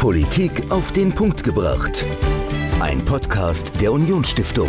Politik auf den Punkt gebracht. Ein Podcast der Unionsstiftung.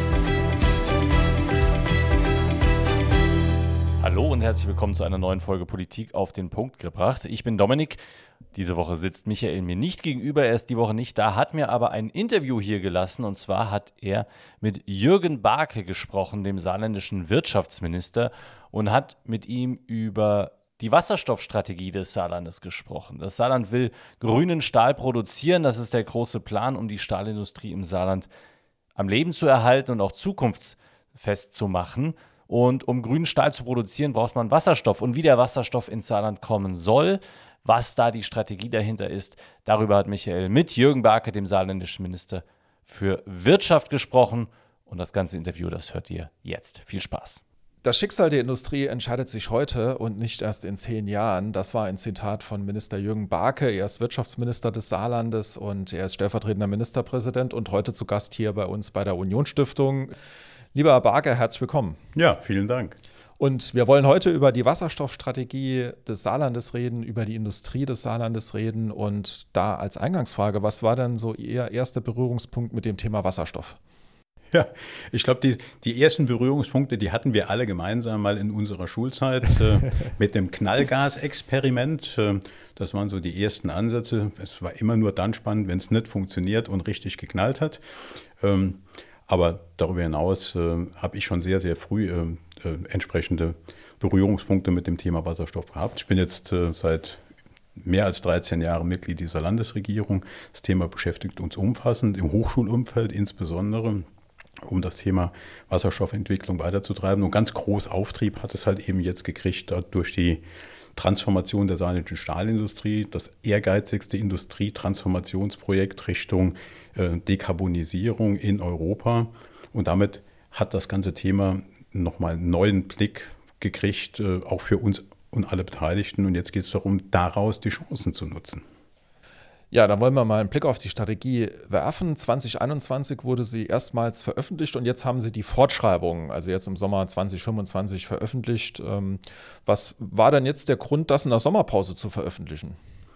Hallo und herzlich willkommen zu einer neuen Folge Politik auf den Punkt gebracht. Ich bin Dominik. Diese Woche sitzt Michael mir nicht gegenüber, er ist die Woche nicht da, hat mir aber ein Interview hier gelassen. Und zwar hat er mit Jürgen Barke gesprochen, dem saarländischen Wirtschaftsminister, und hat mit ihm über die Wasserstoffstrategie des Saarlandes gesprochen. Das Saarland will grünen Stahl produzieren. Das ist der große Plan, um die Stahlindustrie im Saarland am Leben zu erhalten und auch zukunftsfest zu machen. Und um grünen Stahl zu produzieren, braucht man Wasserstoff. Und wie der Wasserstoff ins Saarland kommen soll, was da die Strategie dahinter ist, darüber hat Michael mit Jürgen Barke, dem saarländischen Minister für Wirtschaft, gesprochen. Und das ganze Interview, das hört ihr jetzt. Viel Spaß. Das Schicksal der Industrie entscheidet sich heute und nicht erst in 10 Jahren. Das war ein Zitat von Minister Jürgen Barke. Er ist Wirtschaftsminister des Saarlandes und er ist stellvertretender Ministerpräsident und heute zu Gast hier bei uns bei der Unionsstiftung. Lieber Herr Barke, herzlich willkommen. Ja, vielen Dank. Und wir wollen heute über die Wasserstoffstrategie des Saarlandes reden, über die Industrie des Saarlandes reden. Und da als Eingangsfrage, was war denn so Ihr erster Berührungspunkt mit dem Thema Wasserstoff? Ja, ich glaube, die ersten Berührungspunkte, die hatten wir alle gemeinsam mal in unserer Schulzeit mit dem Knallgasexperiment. Das waren so die ersten Ansätze. Es war immer nur dann spannend, wenn es nicht funktioniert und richtig geknallt hat. Aber darüber hinaus habe ich schon sehr, sehr früh entsprechende Berührungspunkte mit dem Thema Wasserstoff gehabt. Ich bin jetzt seit mehr als 13 Jahren Mitglied dieser Landesregierung. Das Thema beschäftigt uns umfassend, im Hochschulumfeld insbesondere, um das Thema Wasserstoffentwicklung weiterzutreiben. Und ganz groß Auftrieb hat es halt eben jetzt gekriegt durch die Transformation der saarländischen Stahlindustrie, das ehrgeizigste Industrietransformationsprojekt Richtung Dekarbonisierung in Europa. Und damit hat das ganze Thema nochmal einen neuen Blick gekriegt, auch für uns und alle Beteiligten. Und jetzt geht es darum, daraus die Chancen zu nutzen. Ja, dann wollen wir mal einen Blick auf die Strategie werfen. 2021 wurde sie erstmals veröffentlicht und jetzt haben Sie die Fortschreibung, also jetzt im Sommer 2025 veröffentlicht. Was war denn jetzt der Grund, das in der Sommerpause zu veröffentlichen?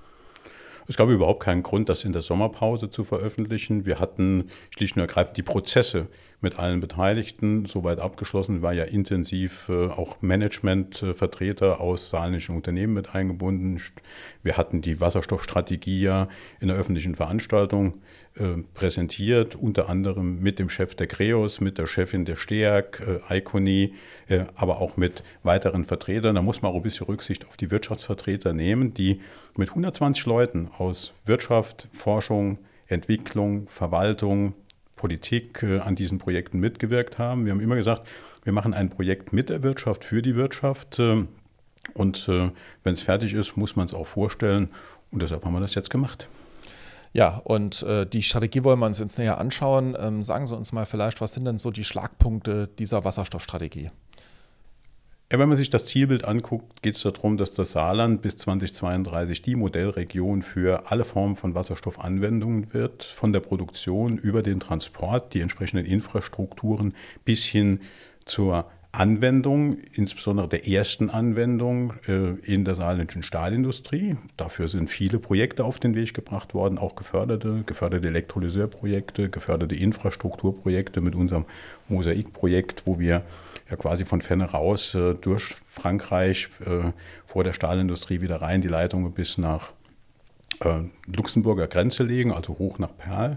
Es gab überhaupt keinen Grund, das in der Sommerpause zu veröffentlichen. Wir hatten schlicht und ergreifend die Prozesse mit allen Beteiligten soweit abgeschlossen. War ja intensiv auch Managementvertreter aus saarländischen Unternehmen mit eingebunden. Wir hatten die Wasserstoffstrategie ja in der öffentlichen Veranstaltung präsentiert, unter anderem mit dem Chef der Creos, mit der Chefin der STEAG, Iconi, aber auch mit weiteren Vertretern. Da muss man auch ein bisschen Rücksicht auf die Wirtschaftsvertreter nehmen, die mit 120 Leuten aus Wirtschaft, Forschung, Entwicklung, Verwaltung, Politik an diesen Projekten mitgewirkt haben. Wir haben immer gesagt, wir machen ein Projekt mit der Wirtschaft, für die Wirtschaft. Und wenn es fertig ist, muss man es auch vorstellen. Und deshalb haben wir das jetzt gemacht. Ja, und die Strategie wollen wir uns jetzt näher anschauen. Sagen Sie uns mal vielleicht, was sind denn so die Schlagpunkte dieser Wasserstoffstrategie? Ja, wenn man sich das Zielbild anguckt, geht es darum, dass das Saarland bis 2032 die Modellregion für alle Formen von Wasserstoffanwendungen wird, von der Produktion über den Transport, die entsprechenden Infrastrukturen bis hin zur Anwendung, insbesondere der ersten Anwendung in der saarländischen Stahlindustrie. Dafür sind viele Projekte auf den Weg gebracht worden, auch geförderte Elektrolyseurprojekte, geförderte Infrastrukturprojekte mit unserem Mosaikprojekt, wo wir ja quasi von Fenne raus durch Frankreich vor der Stahlindustrie wieder rein die Leitungen bis nach Luxemburger Grenze legen, also hoch nach Perl.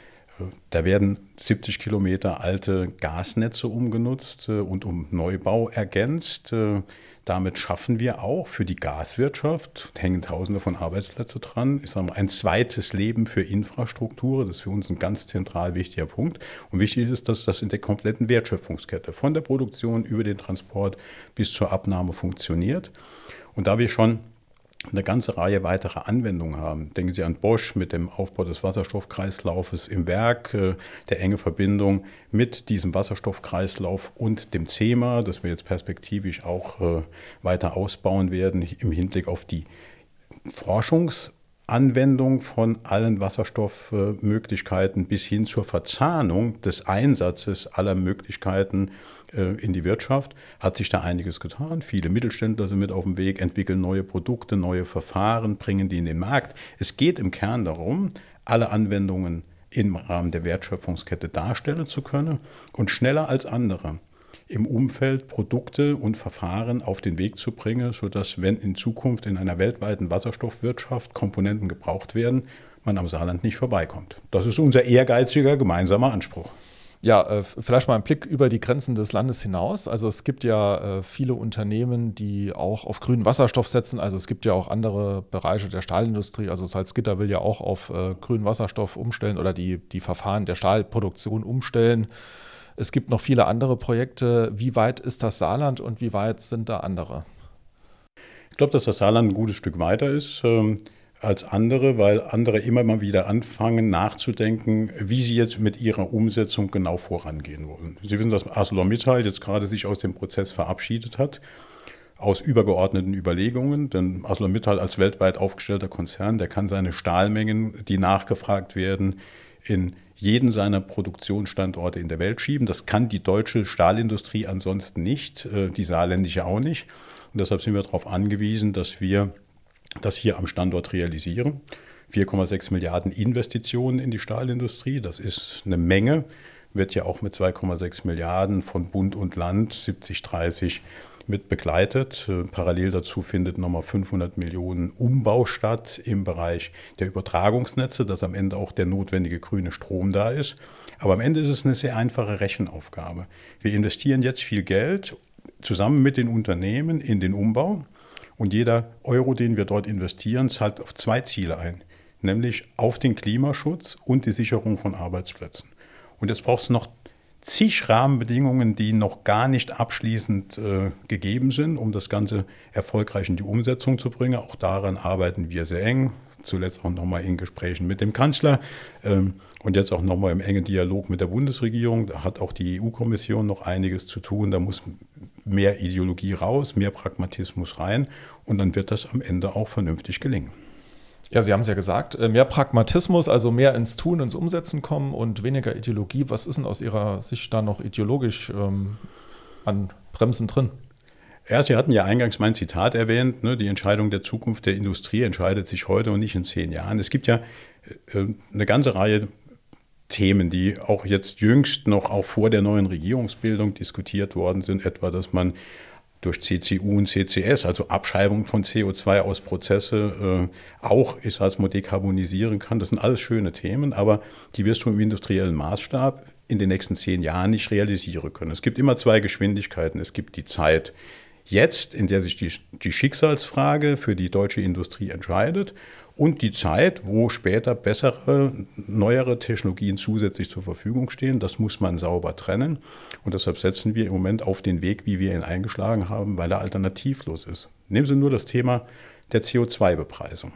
Da werden 70 Kilometer alte Gasnetze umgenutzt und um Neubau ergänzt. Damit schaffen wir auch für die Gaswirtschaft, hängen Tausende von Arbeitsplätzen dran, ich sage mal, ein zweites Leben für Infrastruktur. Das ist für uns ein ganz zentral wichtiger Punkt. Und wichtig ist, dass das in der kompletten Wertschöpfungskette von der Produktion über den Transport bis zur Abnahme funktioniert. Und da wir schon eine ganze Reihe weiterer Anwendungen haben. Denken Sie an Bosch mit dem Aufbau des Wasserstoffkreislaufes im Werk, der enge Verbindung mit diesem Wasserstoffkreislauf und dem CEMA, das wir jetzt perspektivisch auch weiter ausbauen werden im Hinblick auf die Forschungs- Anwendung von allen Wasserstoffmöglichkeiten bis hin zur Verzahnung des Einsatzes aller Möglichkeiten in die Wirtschaft hat sich da einiges getan. Viele Mittelständler sind mit auf dem Weg, entwickeln neue Produkte, neue Verfahren, bringen die in den Markt. Es geht im Kern darum, alle Anwendungen im Rahmen der Wertschöpfungskette darstellen zu können und schneller als andere im Umfeld Produkte und Verfahren auf den Weg zu bringen, sodass, wenn in Zukunft in einer weltweiten Wasserstoffwirtschaft Komponenten gebraucht werden, man am Saarland nicht vorbeikommt. Das ist unser ehrgeiziger gemeinsamer Anspruch. Ja, vielleicht mal ein Blick über die Grenzen des Landes hinaus. Also es gibt ja viele Unternehmen, die auch auf grünen Wasserstoff setzen. Also es gibt ja auch andere Bereiche der Stahlindustrie. Also Salzgitter will ja auch auf grünen Wasserstoff umstellen oder die Verfahren der Stahlproduktion umstellen. Es gibt noch viele andere Projekte. Wie weit ist das Saarland und wie weit sind da andere? Ich glaube, dass das Saarland ein gutes Stück weiter ist als andere, weil andere immer mal wieder anfangen nachzudenken, wie sie jetzt mit ihrer Umsetzung genau vorangehen wollen. Sie wissen, dass ArcelorMittal jetzt gerade sich aus dem Prozess verabschiedet hat, aus übergeordneten Überlegungen. Denn ArcelorMittal als weltweit aufgestellter Konzern, der kann seine Stahlmengen, die nachgefragt werden, in jeden seiner Produktionsstandorte in der Welt schieben. Das kann die deutsche Stahlindustrie ansonsten nicht, die saarländische auch nicht. Und deshalb sind wir darauf angewiesen, dass wir das hier am Standort realisieren. 4,6 Milliarden Investitionen in die Stahlindustrie, das ist eine Menge, wird ja auch mit 2,6 Milliarden von Bund und Land 70-30 mit begleitet. Parallel dazu findet nochmal 500 Millionen Umbau statt im Bereich der Übertragungsnetze, dass am Ende auch der notwendige grüne Strom da ist. Aber am Ende ist es eine sehr einfache Rechenaufgabe. Wir investieren jetzt viel Geld zusammen mit den Unternehmen in den Umbau und jeder Euro, den wir dort investieren, zahlt auf zwei Ziele ein, nämlich auf den Klimaschutz und die Sicherung von Arbeitsplätzen. Und jetzt braucht es noch zig Rahmenbedingungen, die noch gar nicht abschließend gegeben sind, um das Ganze erfolgreich in die Umsetzung zu bringen. Auch daran arbeiten wir sehr eng, zuletzt auch nochmal in Gesprächen mit dem Kanzler und jetzt auch nochmal im engen Dialog mit der Bundesregierung. Da hat auch die EU-Kommission noch einiges zu tun. Da muss mehr Ideologie raus, mehr Pragmatismus rein und dann wird das am Ende auch vernünftig gelingen. Ja, Sie haben es ja gesagt, mehr Pragmatismus, also mehr ins Tun, ins Umsetzen kommen und weniger Ideologie. Was ist denn aus Ihrer Sicht da noch ideologisch an Bremsen drin? Ja, Sie hatten ja eingangs mein Zitat erwähnt, ne, die Entscheidung der Zukunft der Industrie entscheidet sich heute und nicht in 10 Jahren. Es gibt ja eine ganze Reihe Themen, die auch jetzt jüngst noch auch vor der neuen Regierungsbildung diskutiert worden sind, etwa, dass man durch CCU und CCS, also Abscheibung von CO2 aus Prozesse, auch, ich sage mal, dekarbonisieren kann. Das sind alles schöne Themen, aber die wirst du im industriellen Maßstab in den nächsten 10 Jahren nicht realisieren können. Es gibt immer zwei Geschwindigkeiten. Es gibt die Zeit jetzt, in der sich die Schicksalsfrage für die deutsche Industrie entscheidet, und die Zeit, wo später bessere, neuere Technologien zusätzlich zur Verfügung stehen. Das muss man sauber trennen. Und deshalb setzen wir im Moment auf den Weg, wie wir ihn eingeschlagen haben, weil er alternativlos ist. Nehmen Sie nur das Thema der CO2-Bepreisung.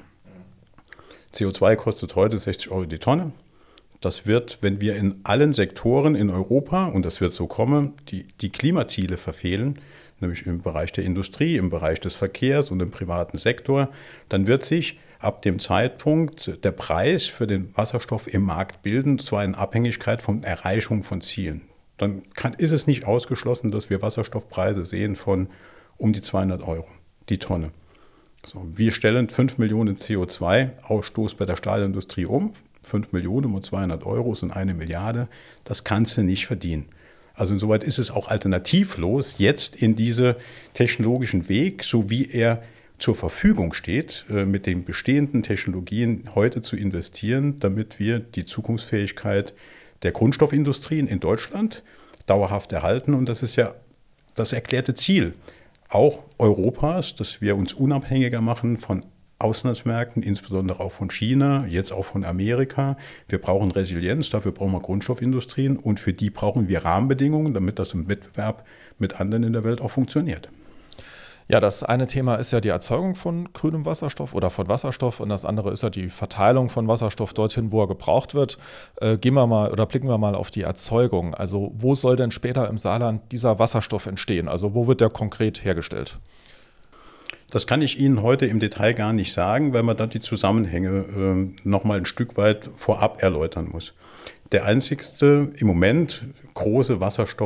CO2 kostet heute 60 € die Tonne. Das wird, wenn wir in allen Sektoren in Europa, und das wird so kommen, die Klimaziele verfehlen, nämlich im Bereich der Industrie, im Bereich des Verkehrs und im privaten Sektor, dann wird sich ab dem Zeitpunkt der Preis für den Wasserstoff im Markt bilden, zwar in Abhängigkeit von Erreichung von Zielen. Dann ist es nicht ausgeschlossen, dass wir Wasserstoffpreise sehen von um die 200 € die Tonne. So, wir stellen 5 Millionen CO2-Ausstoß bei der Stahlindustrie um. 5 Millionen und 200 € sind 1 Milliarde. Das kannst du nicht verdienen. Also insoweit ist es auch alternativlos, jetzt in diesen technologischen Weg, so wie er zur Verfügung steht, mit den bestehenden Technologien heute zu investieren, damit wir die Zukunftsfähigkeit der Grundstoffindustrien in Deutschland dauerhaft erhalten. Und das ist ja das erklärte Ziel auch Europas, dass wir uns unabhängiger machen von Auslandsmärkten, insbesondere auch von China, jetzt auch von Amerika. Wir brauchen Resilienz, dafür brauchen wir Grundstoffindustrien und für die brauchen wir Rahmenbedingungen, damit das im Wettbewerb mit anderen in der Welt auch funktioniert. Ja, das eine Thema ist ja die Erzeugung von grünem Wasserstoff oder von Wasserstoff und das andere ist ja die Verteilung von Wasserstoff dorthin, wo er gebraucht wird. Blicken wir mal auf die Erzeugung. Also wo soll denn später im Saarland dieser Wasserstoff entstehen? Also wo wird der konkret hergestellt? Das kann ich Ihnen heute im Detail gar nicht sagen, weil man dann die Zusammenhänge noch mal ein Stück weit vorab erläutern muss. Der einzigste im Moment große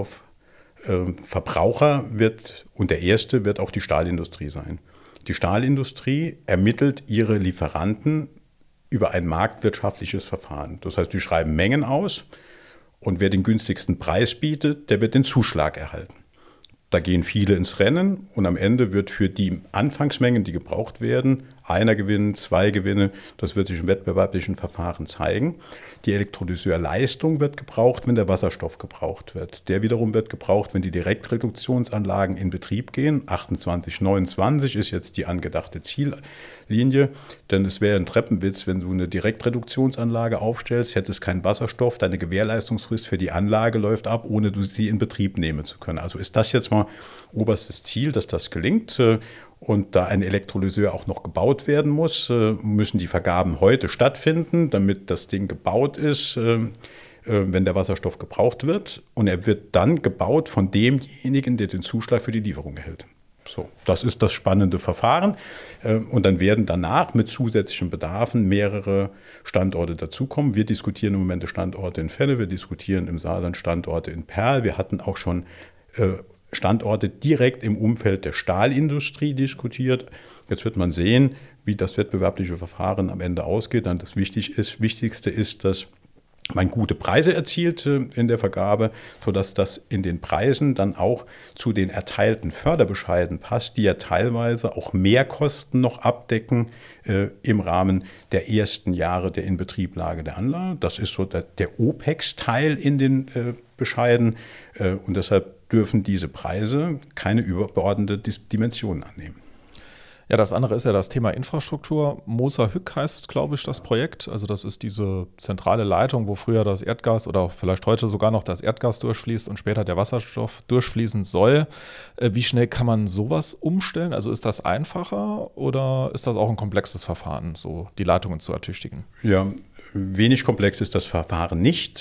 Wasserstoffverbraucher und der erste wird auch die Stahlindustrie sein. Die Stahlindustrie ermittelt ihre Lieferanten über ein marktwirtschaftliches Verfahren. Das heißt, die schreiben Mengen aus und wer den günstigsten Preis bietet, der wird den Zuschlag erhalten. Da gehen viele ins Rennen und am Ende wird für die Anfangsmengen, die gebraucht werden, einer Gewinn, 2 Gewinne, das wird sich im wettbewerblichen Verfahren zeigen. Die Elektrolyseurleistung wird gebraucht, wenn der Wasserstoff gebraucht wird. Der wiederum wird gebraucht, wenn die Direktreduktionsanlagen in Betrieb gehen. 28, 29 ist jetzt die angedachte Ziellinie, denn es wäre ein Treppenwitz, wenn du eine Direktreduktionsanlage aufstellst, hättest keinen Wasserstoff, deine Gewährleistungsfrist für die Anlage läuft ab, ohne sie in Betrieb nehmen zu können. Also ist das jetzt mal oberstes Ziel, dass das gelingt. Und da ein Elektrolyseur auch noch gebaut werden muss, müssen die Vergaben heute stattfinden, damit das Ding gebaut ist, wenn der Wasserstoff gebraucht wird. Und er wird dann gebaut von demjenigen, der den Zuschlag für die Lieferung erhält. So, das ist das spannende Verfahren. Und dann werden danach mit zusätzlichen Bedarfen mehrere Standorte dazukommen. Wir diskutieren im Moment Standorte in Fenne, wir diskutieren im Saarland Standorte in Perl. Wir hatten auch schon Standorte direkt im Umfeld der Stahlindustrie diskutiert. Jetzt wird man sehen, wie das wettbewerbliche Verfahren am Ende ausgeht. Und das Wichtigste ist, dass man gute Preise erzielt in der Vergabe, sodass das in den Preisen dann auch zu den erteilten Förderbescheiden passt, die ja teilweise auch Mehrkosten noch abdecken im Rahmen der ersten Jahre der Inbetrieblage der Anlage. Das ist so der OPEX-Teil in den Bescheiden und deshalb dürfen diese Preise keine überbordende Dimension annehmen. Ja, das andere ist ja das Thema Infrastruktur. Moser-Hück heißt, glaube ich, das Projekt. Also das ist diese zentrale Leitung, wo früher das Erdgas oder vielleicht heute sogar noch das Erdgas durchfließt und später der Wasserstoff durchfließen soll. Wie schnell kann man sowas umstellen? Also ist das einfacher oder ist das auch ein komplexes Verfahren, so die Leitungen zu ertüchtigen? Ja, wenig komplex ist das Verfahren nicht,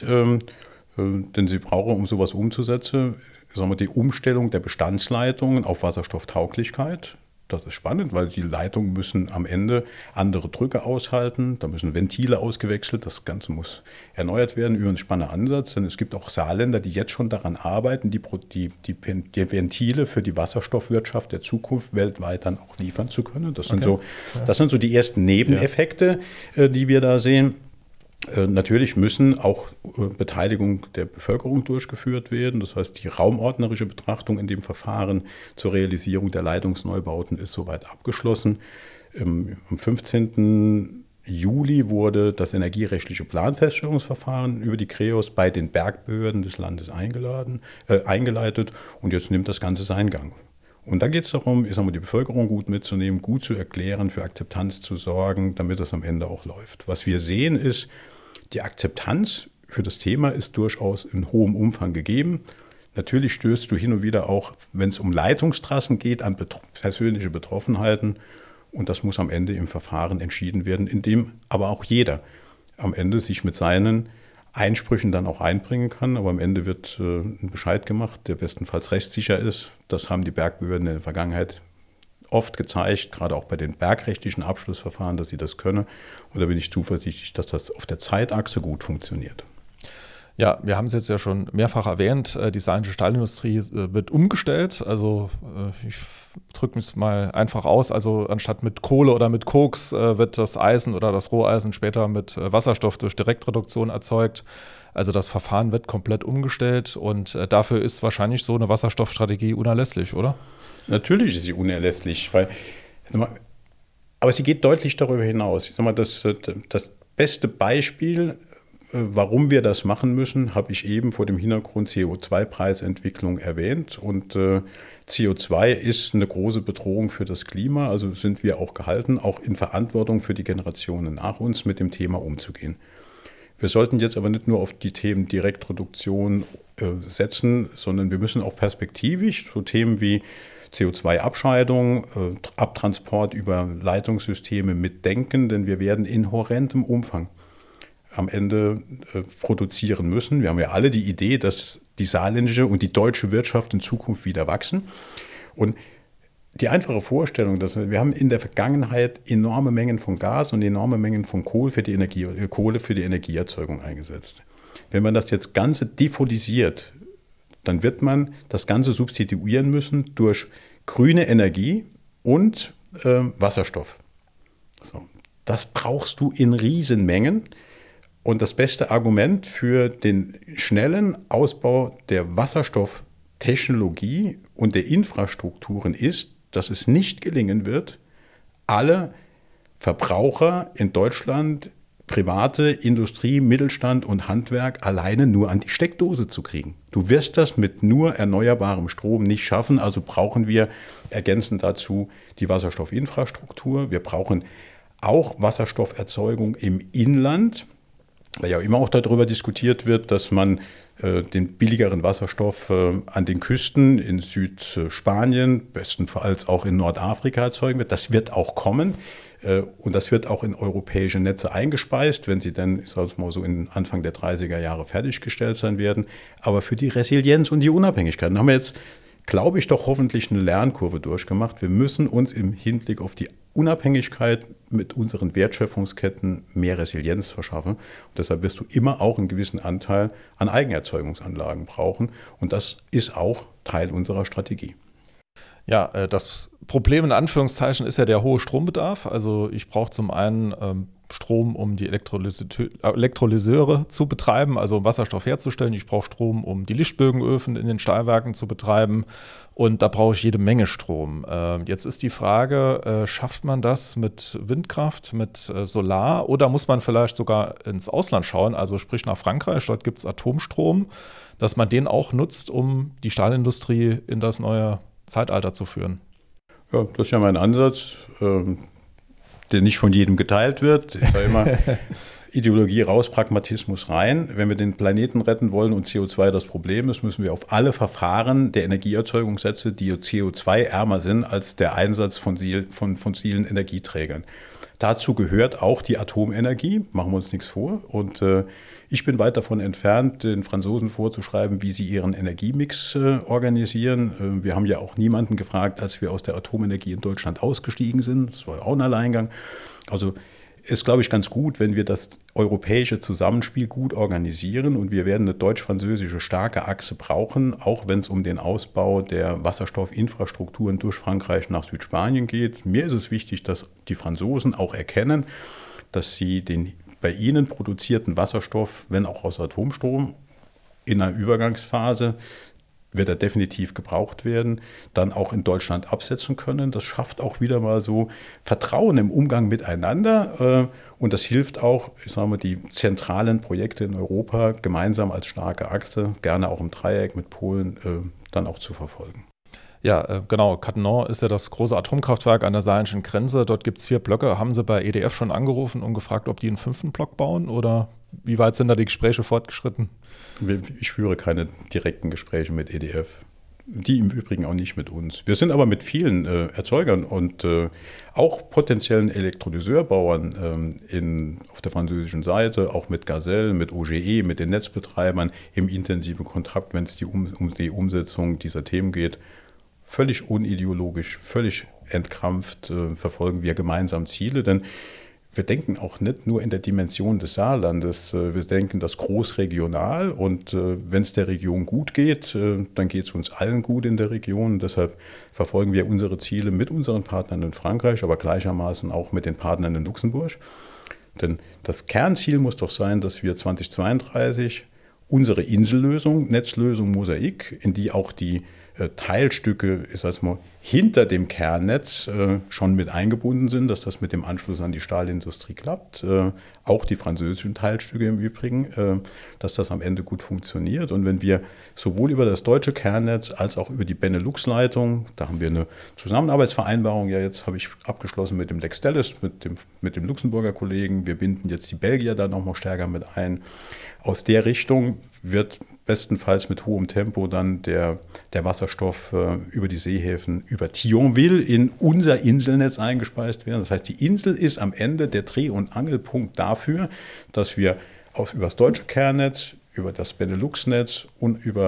denn Sie brauchen, um sowas umzusetzen, sagen wir, die Umstellung der Bestandsleitungen auf Wasserstofftauglichkeit. Das ist spannend, weil die Leitungen müssen am Ende andere Drücke aushalten, da müssen Ventile ausgewechselt, das Ganze muss erneuert werden, über einen spannenden Ansatz. Denn es gibt auch Saarländer, die jetzt schon daran arbeiten, die Ventile für die Wasserstoffwirtschaft der Zukunft weltweit dann auch liefern zu können. Das sind so die ersten Nebeneffekte, die wir da sehen. Natürlich müssen auch Beteiligung der Bevölkerung durchgeführt werden. Das heißt, die raumordnerische Betrachtung in dem Verfahren zur Realisierung der Leitungsneubauten ist soweit abgeschlossen. Am 15. Juli wurde das energierechtliche Planfeststellungsverfahren über die KREOS bei den Bergbehörden des Landes eingeleitet und jetzt nimmt das Ganze seinen Gang. Und da geht es darum, die Bevölkerung gut mitzunehmen, gut zu erklären, für Akzeptanz zu sorgen, damit das am Ende auch läuft. Was wir sehen ist, die Akzeptanz für das Thema ist durchaus in hohem Umfang gegeben. Natürlich stößt du hin und wieder auch, wenn es um Leitungstrassen geht, an persönliche Betroffenheiten. Und das muss am Ende im Verfahren entschieden werden, in dem aber auch jeder am Ende sich mit seinen Einsprüchen dann auch einbringen kann. Aber am Ende wird ein Bescheid gemacht, der bestenfalls rechtssicher ist. Das haben die Bergbehörden in der Vergangenheit oft gezeigt, gerade auch bei den bergrechtlichen Abschlussverfahren, dass sie das können. Und da bin ich zuversichtlich, dass das auf der Zeitachse gut funktioniert. Ja, wir haben es jetzt ja schon mehrfach erwähnt, die saarländische Stahlindustrie wird umgestellt. Also ich drücke es mal einfach aus. Also anstatt mit Kohle oder mit Koks wird das Eisen oder das Roheisen später mit Wasserstoff durch Direktreduktion erzeugt. Also das Verfahren wird komplett umgestellt und dafür ist wahrscheinlich so eine Wasserstoffstrategie unerlässlich, oder? Natürlich ist sie unerlässlich, aber sie geht deutlich darüber hinaus. Ich sag mal, das beste Beispiel, warum wir das machen müssen, habe ich eben vor dem Hintergrund CO2-Preisentwicklung erwähnt. Und CO2 ist eine große Bedrohung für das Klima, also sind wir auch gehalten, auch in Verantwortung für die Generationen nach uns mit dem Thema umzugehen. Wir sollten jetzt aber nicht nur auf die Themen Direktreduktion setzen, sondern wir müssen auch perspektivisch so Themen wie CO2-Abscheidung, Abtransport über Leitungssysteme mitdenken, denn wir werden in horrendem Umfang am Ende produzieren müssen. Wir haben ja alle die Idee, dass die saarländische und die deutsche Wirtschaft in Zukunft wieder wachsen. Und die einfache Vorstellung, dass wir haben in der Vergangenheit enorme Mengen von Gas und enorme Mengen von Kohle für die Energieerzeugung eingesetzt. Wenn man das jetzt Ganze defolisiert, dann wird man das Ganze substituieren müssen durch grüne Energie und Wasserstoff. So, das brauchst du in Riesenmengen. Und das beste Argument für den schnellen Ausbau der Wasserstofftechnologie und der Infrastrukturen ist, dass es nicht gelingen wird, alle Verbraucher in Deutschland, private Industrie, Mittelstand und Handwerk alleine nur an die Steckdose zu kriegen. Du wirst das mit nur erneuerbarem Strom nicht schaffen, also brauchen wir ergänzend dazu die Wasserstoffinfrastruktur. Wir brauchen auch Wasserstofferzeugung im Inland, weil ja immer auch darüber diskutiert wird, dass man den billigeren Wasserstoff an den Küsten in Südspanien, bestenfalls auch in Nordafrika erzeugen wird. Das wird auch kommen und das wird auch in europäische Netze eingespeist, wenn sie dann, ich sage es mal so, in Anfang der 30er Jahre fertiggestellt sein werden. Aber für die Resilienz und die Unabhängigkeit haben wir jetzt, glaube ich, doch hoffentlich eine Lernkurve durchgemacht. Wir müssen uns im Hinblick auf die Unabhängigkeit mit unseren Wertschöpfungsketten mehr Resilienz verschaffen. Und deshalb wirst du immer auch einen gewissen Anteil an Eigenerzeugungsanlagen brauchen. Und das ist auch Teil unserer Strategie. Ja, das Problem in Anführungszeichen ist ja der hohe Strombedarf. Also ich brauche zum einen Strom, um die Elektrolyseure zu betreiben, also um Wasserstoff herzustellen. Ich brauche Strom, um die Lichtbögenöfen in den Stahlwerken zu betreiben. Und da brauche ich jede Menge Strom. Jetzt ist die Frage, schafft man das mit Windkraft, mit Solar oder muss man vielleicht sogar ins Ausland schauen, also sprich nach Frankreich, dort gibt es Atomstrom, dass man den auch nutzt, um die Stahlindustrie in das neue Zeitalter zu führen? Ja, das ist ja mein Ansatz, der nicht von jedem geteilt wird. Ich sage immer, Ideologie raus, Pragmatismus rein. Wenn wir den Planeten retten wollen und CO2 das Problem ist, müssen wir auf alle Verfahren der Energieerzeugung setzen, die CO2-ärmer sind als der Einsatz von fossilen Energieträgern. Dazu gehört auch die Atomenergie, machen wir uns nichts vor. Und ich bin weit davon entfernt, den Franzosen vorzuschreiben, wie sie ihren Energiemix organisieren. Wir haben ja auch niemanden gefragt, als wir aus der Atomenergie in Deutschland ausgestiegen sind. Das war ja auch ein Alleingang. Also ist, glaube ich, ganz gut, wenn wir das europäische Zusammenspiel gut organisieren. Und wir werden eine deutsch-französische starke Achse brauchen, auch wenn es um den Ausbau der Wasserstoffinfrastrukturen durch Frankreich nach Südspanien geht. Mir ist es wichtig, dass die Franzosen auch erkennen, dass sie den bei ihnen produzierten Wasserstoff, wenn auch aus Atomstrom, in einer Übergangsphase, wird er definitiv gebraucht werden, dann auch in Deutschland absetzen können. Das schafft auch wieder mal so Vertrauen im Umgang miteinander und das hilft auch, ich sage mal, die zentralen Projekte in Europa gemeinsam als starke Achse, gerne auch im Dreieck mit Polen, dann auch zu verfolgen. Ja, genau. Cattenom ist ja das große Atomkraftwerk an der saarländischen Grenze. Dort gibt es 4 Blöcke. Haben Sie bei EDF schon angerufen und gefragt, ob die einen 5. Block bauen? Oder wie weit sind da die Gespräche fortgeschritten? Ich führe keine direkten Gespräche mit EDF. Die im Übrigen auch nicht mit uns. Wir sind aber mit vielen Erzeugern und auch potenziellen Elektrolyseurbauern auf der französischen Seite, auch mit Gazelle, mit OGE, mit den Netzbetreibern im intensiven Kontakt, wenn es um die Umsetzung dieser Themen geht. Völlig unideologisch, völlig entkrampft verfolgen wir gemeinsam Ziele, denn wir denken auch nicht nur in der Dimension des Saarlandes, wir denken das großregional und wenn es der Region gut geht, dann geht es uns allen gut in der Region. Deshalb verfolgen wir unsere Ziele mit unseren Partnern in Frankreich, aber gleichermaßen auch mit den Partnern in Luxemburg. Denn das Kernziel muss doch sein, dass wir 2032 unsere Insellösung, Netzlösung Mosaik, in die auch die Teilstücke, ich sage mal, hinter dem Kernnetz schon mit eingebunden sind, dass das mit dem Anschluss an die Stahlindustrie klappt. Auch die französischen Teilstücke im Übrigen, dass das am Ende gut funktioniert. Und wenn wir sowohl über das deutsche Kernnetz als auch über die Benelux-Leitung, da haben wir eine Zusammenarbeitsvereinbarung, ja jetzt habe ich abgeschlossen mit dem Lex Dallas, mit dem Luxemburger Kollegen. Wir binden jetzt die Belgier da noch mal stärker mit ein. Aus der Richtung wird bestenfalls mit hohem Tempo dann der Wasserstoff über die Seehäfen, über Thionville in unser Inselnetz eingespeist werden. Das heißt, die Insel ist am Ende der Dreh- und Angelpunkt dafür, dass wir über das deutsche Kernnetz, über das Benelux-Netz und über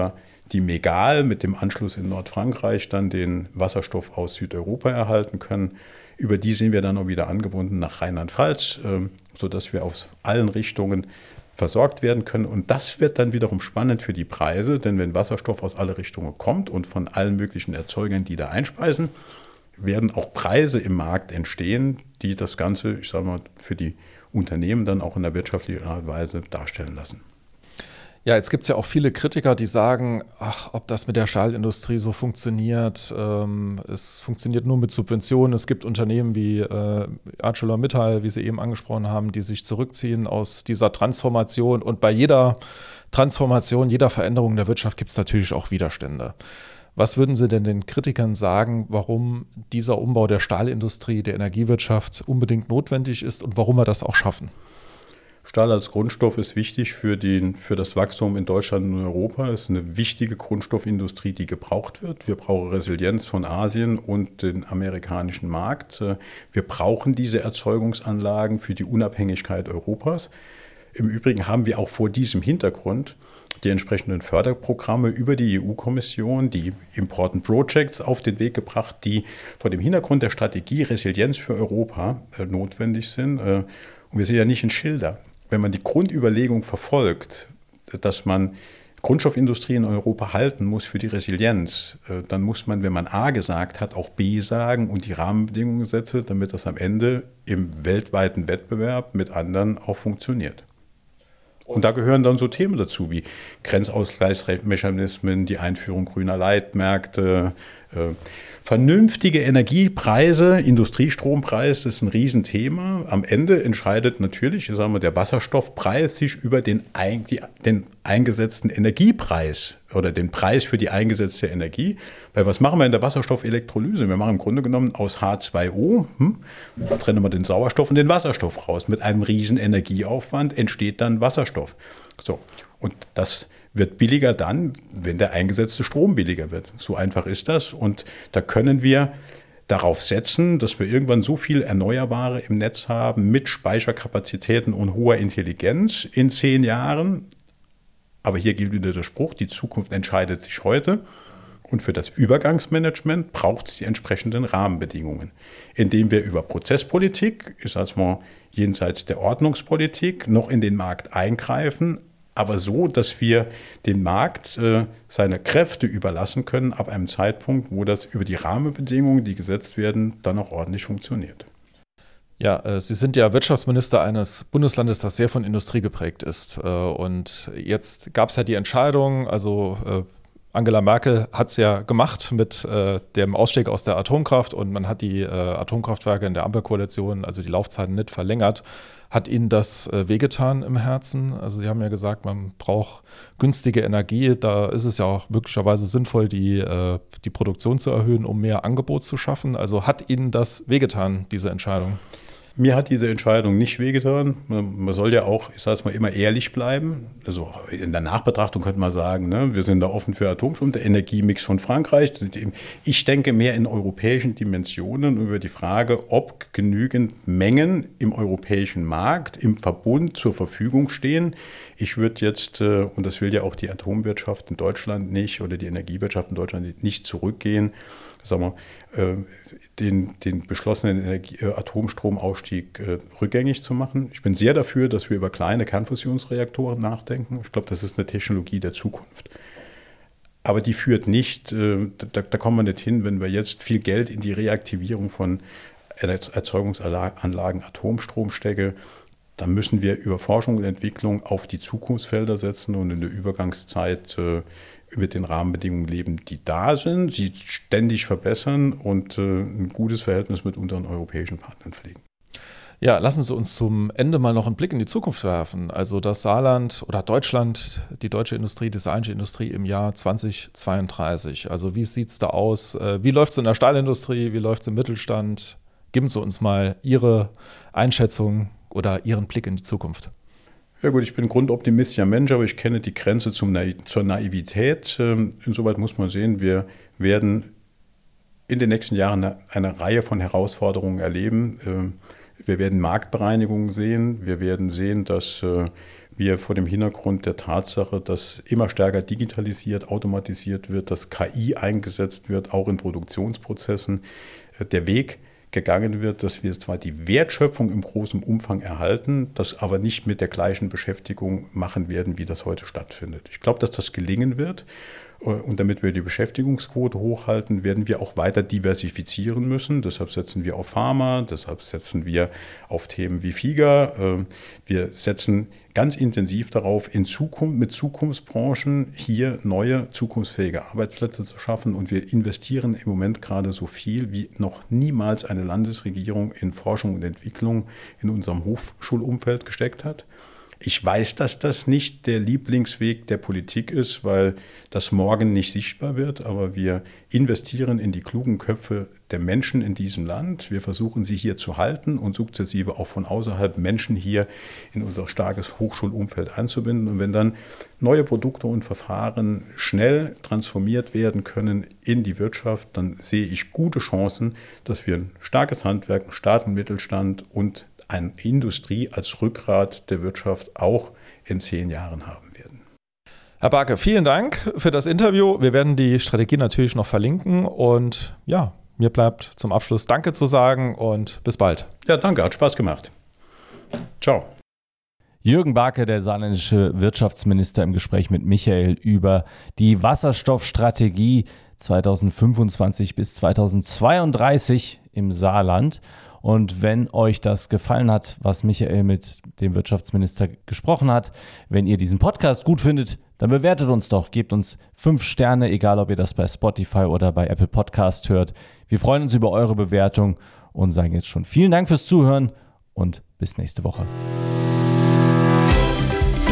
die Megal mit dem Anschluss in Nordfrankreich dann den Wasserstoff aus Südeuropa erhalten können. Über die sind wir dann auch wieder angebunden nach Rheinland-Pfalz, sodass wir aus allen Richtungen versorgt werden können. Und das wird dann wiederum spannend für die Preise, denn wenn Wasserstoff aus alle Richtungen kommt und von allen möglichen Erzeugern, die da einspeisen, werden auch Preise im Markt entstehen, die das Ganze, ich sage mal, für die Unternehmen dann auch in der wirtschaftlichen Art und Weise darstellen lassen. Ja, jetzt gibt es ja auch viele Kritiker, die sagen, ach, ob das mit der Stahlindustrie so funktioniert. Es funktioniert nur mit Subventionen. Es gibt Unternehmen wie ArcelorMittal, wie Sie eben angesprochen haben, die sich zurückziehen aus dieser Transformation. Und bei jeder Transformation, jeder Veränderung der Wirtschaft gibt es natürlich auch Widerstände. Was würden Sie denn den Kritikern sagen, warum dieser Umbau der Stahlindustrie, der Energiewirtschaft unbedingt notwendig ist und warum wir das auch schaffen? Stahl als Grundstoff ist wichtig für das Wachstum in Deutschland und Europa. Es ist eine wichtige Grundstoffindustrie, die gebraucht wird. Wir brauchen Resilienz von Asien und den amerikanischen Markt. Wir brauchen diese Erzeugungsanlagen für die Unabhängigkeit Europas. Im Übrigen haben wir auch vor diesem Hintergrund die entsprechenden Förderprogramme über die EU-Kommission, die Important Projects auf den Weg gebracht, die vor dem Hintergrund der Strategie Resilienz für Europa notwendig sind. Und wir sind ja nicht in Schilder. Wenn man die Grundüberlegung verfolgt, dass man Grundstoffindustrie in Europa halten muss für die Resilienz, dann muss man, wenn man A gesagt hat, auch B sagen und die Rahmenbedingungen setzen, damit das am Ende im weltweiten Wettbewerb mit anderen auch funktioniert. Und da gehören dann so Themen dazu wie Grenzausgleichsmechanismen, die Einführung grüner Leitmärkte, vernünftige Energiepreise, Industriestrompreis ist ein Riesenthema. Am Ende entscheidet natürlich, sagen wir, der Wasserstoffpreis sich über den eingesetzten Energiepreis oder den Preis für die eingesetzte Energie. Weil was machen wir in der Wasserstoffelektrolyse? Wir machen im Grunde genommen aus H2O, trennen wir den Sauerstoff und den Wasserstoff raus. Mit einem riesen Energieaufwand entsteht dann Wasserstoff. So, und das wird billiger dann, wenn der eingesetzte Strom billiger wird. So einfach ist das. Und da können wir darauf setzen, dass wir irgendwann so viel Erneuerbare im Netz haben mit Speicherkapazitäten und hoher Intelligenz in 10 Jahren. Aber hier gilt wieder der Spruch, die Zukunft entscheidet sich heute. Und für das Übergangsmanagement braucht es die entsprechenden Rahmenbedingungen, indem wir über Prozesspolitik, ich sage mal jenseits der Ordnungspolitik, noch in den Markt eingreifen, aber so, dass wir den Markt seine Kräfte überlassen können ab einem Zeitpunkt, wo das über die Rahmenbedingungen, die gesetzt werden, dann auch ordentlich funktioniert. Ja, Sie sind ja Wirtschaftsminister eines Bundeslandes, das sehr von Industrie geprägt ist. Und jetzt gab es ja die Entscheidung, also Angela Merkel hat es ja gemacht mit dem Ausstieg aus der Atomkraft und man hat die Atomkraftwerke in der Ampelkoalition, also die Laufzeiten nicht verlängert. Hat Ihnen das wehgetan im Herzen? Also Sie haben ja gesagt, man braucht günstige Energie. Da ist es ja auch möglicherweise sinnvoll, die Produktion zu erhöhen, um mehr Angebot zu schaffen. Also hat Ihnen das wehgetan, diese Entscheidung? Mir hat diese Entscheidung nicht wehgetan. Man soll ja auch, ich sage es mal, immer ehrlich bleiben. Also in der Nachbetrachtung könnte man sagen, ne, wir sind da offen für Atomstrom, der Energiemix von Frankreich. Ich denke mehr in europäischen Dimensionen über die Frage, ob genügend Mengen im europäischen Markt, im Verbund zur Verfügung stehen. Ich würde jetzt, und das will ja auch die Atomwirtschaft in Deutschland nicht oder die Energiewirtschaft in Deutschland nicht zurückgehen, sagen wir, den beschlossenen Atomstromausstieg rückgängig zu machen. Ich bin sehr dafür, dass wir über kleine Kernfusionsreaktoren nachdenken. Ich glaube, das ist eine Technologie der Zukunft. Aber die führt nicht, da kommen wir nicht hin, wenn wir jetzt viel Geld in die Reaktivierung von Erzeugungsanlagen Atomstrom stecken. Dann müssen wir über Forschung und Entwicklung auf die Zukunftsfelder setzen und in der Übergangszeit mit den Rahmenbedingungen leben, die da sind, sie ständig verbessern und ein gutes Verhältnis mit unseren europäischen Partnern pflegen. Ja, lassen Sie uns zum Ende mal noch einen Blick in die Zukunft werfen. Also das Saarland oder Deutschland, die deutsche Industrie, die saarländische Industrie im Jahr 2032. Also wie sieht es da aus? Wie läuft es in der Stahlindustrie? Wie läuft es im Mittelstand? Geben Sie uns mal Ihre Einschätzung oder Ihren Blick in die Zukunft. Ja gut, ich bin ein grundoptimistischer Mensch, aber ich kenne die Grenze zur Naivität. Insoweit muss man sehen, wir werden in den nächsten Jahren eine Reihe von Herausforderungen erleben. Wir werden Marktbereinigungen sehen. Wir werden sehen, dass wir vor dem Hintergrund der Tatsache, dass immer stärker digitalisiert, automatisiert wird, dass KI eingesetzt wird, auch in Produktionsprozessen, der Weg gegangen wird, dass wir zwar die Wertschöpfung im großen Umfang erhalten, das aber nicht mit der gleichen Beschäftigung machen werden, wie das heute stattfindet. Ich glaube, dass das gelingen wird. Und damit wir die Beschäftigungsquote hochhalten, werden wir auch weiter diversifizieren müssen. Deshalb setzen wir auf Pharma, deshalb setzen wir auf Themen wie FIGA. Wir setzen ganz intensiv darauf, in Zukunft mit Zukunftsbranchen hier neue, zukunftsfähige Arbeitsplätze zu schaffen. Und wir investieren im Moment gerade so viel, wie noch niemals eine Landesregierung in Forschung und Entwicklung in unserem Hochschulumfeld gesteckt hat. Ich weiß, dass das nicht der Lieblingsweg der Politik ist, weil das morgen nicht sichtbar wird, aber wir investieren in die klugen Köpfe der Menschen in diesem Land. Wir versuchen, sie hier zu halten und sukzessive auch von außerhalb Menschen hier in unser starkes Hochschulumfeld einzubinden. Und wenn dann neue Produkte und Verfahren schnell transformiert werden können in die Wirtschaft, dann sehe ich gute Chancen, dass wir ein starkes Handwerk, einen starken Mittelstand und eine Industrie als Rückgrat der Wirtschaft auch in 10 Jahren haben werden. Herr Barke, vielen Dank für das Interview. Wir werden die Strategie natürlich noch verlinken und ja, mir bleibt zum Abschluss Danke zu sagen und bis bald. Ja, danke, hat Spaß gemacht. Ciao. Jürgen Barke, der saarländische Wirtschaftsminister, im Gespräch mit Michael über die Wasserstoffstrategie 2025 bis 2032 im Saarland. Und wenn euch das gefallen hat, was Michael mit dem Wirtschaftsminister gesprochen hat, wenn ihr diesen Podcast gut findet, dann bewertet uns doch, gebt uns 5 Sterne, egal ob ihr das bei Spotify oder bei Apple Podcast hört. Wir freuen uns über eure Bewertung und sagen jetzt schon vielen Dank fürs Zuhören und bis nächste Woche.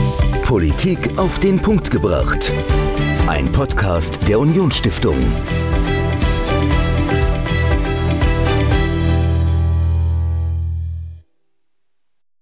Politik auf den Punkt gebracht. Ein Podcast der Unionsstiftung.